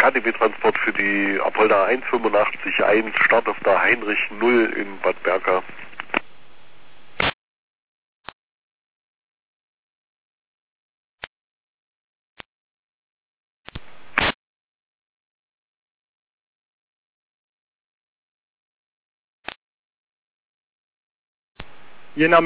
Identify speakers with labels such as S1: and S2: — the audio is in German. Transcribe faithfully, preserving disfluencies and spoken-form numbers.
S1: K D W-Transport für die Apolda eins fünfundachtzig eins, Start auf der Heinrich null in Bad Berka.
S2: Ihr Name